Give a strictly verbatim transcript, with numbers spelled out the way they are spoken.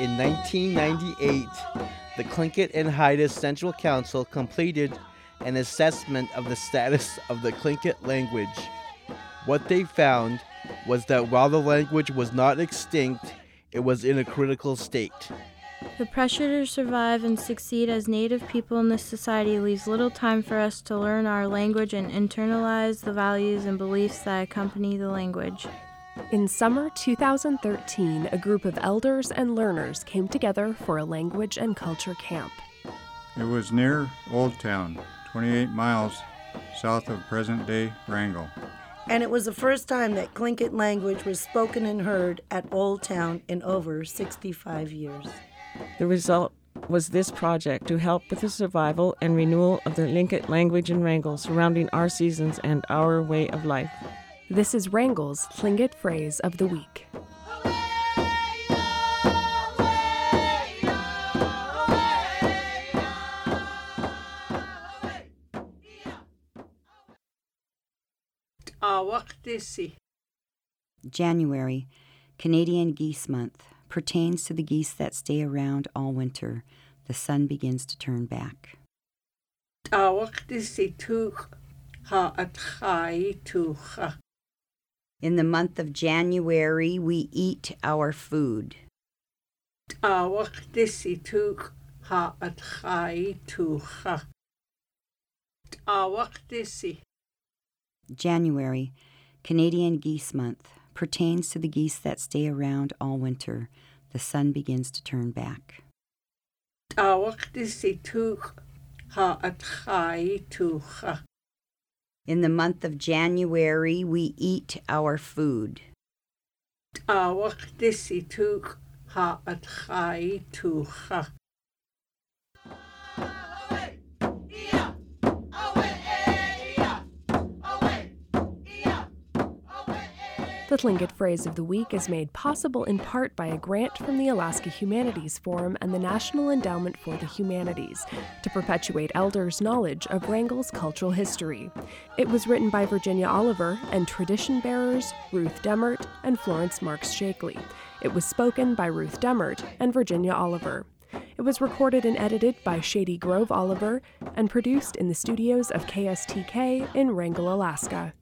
in nineteen ninety-eight, the Tlingit and Haida Central Council completed an assessment of the status of the Tlingit language. What they found was that while the language was not extinct, it was in a critical state. The pressure to survive and succeed as Native people in this society leaves little time for us to learn our language and internalize the values and beliefs that accompany the language. In summer two thousand thirteen, a group of elders and learners came together for a language and culture camp. It was near Old Town, twenty-eight miles south of present-day Wrangell. And it was the first time that Tlingit language was spoken and heard at Old Town in over sixty-five years. The result was this project to help with the survival and renewal of the Tlingit language in Wrangell surrounding our seasons and our way of life. This is Wrangell's Tlingit phrase of the week. January, Canadian Geese Month, pertains to the geese that stay around all winter. The sun begins to turn back. In the month of January, we eat our food. January, Canadian Geese Month, pertains to the geese that stay around all winter. The sun begins to turn back. In the month of January, we eat our food. The Tlingit phrase of the week is made possible in part by a grant from the Alaska Humanities Forum and the National Endowment for the Humanities to perpetuate elders' knowledge of Wrangell's cultural history. It was written by Virginia Oliver and tradition bearers Ruth Demert and Florence Marks Shakely. It was spoken by Ruth Demert and Virginia Oliver. It was recorded and edited by Shady Grove Oliver and produced in the studios of K S T K in Wrangell, Alaska.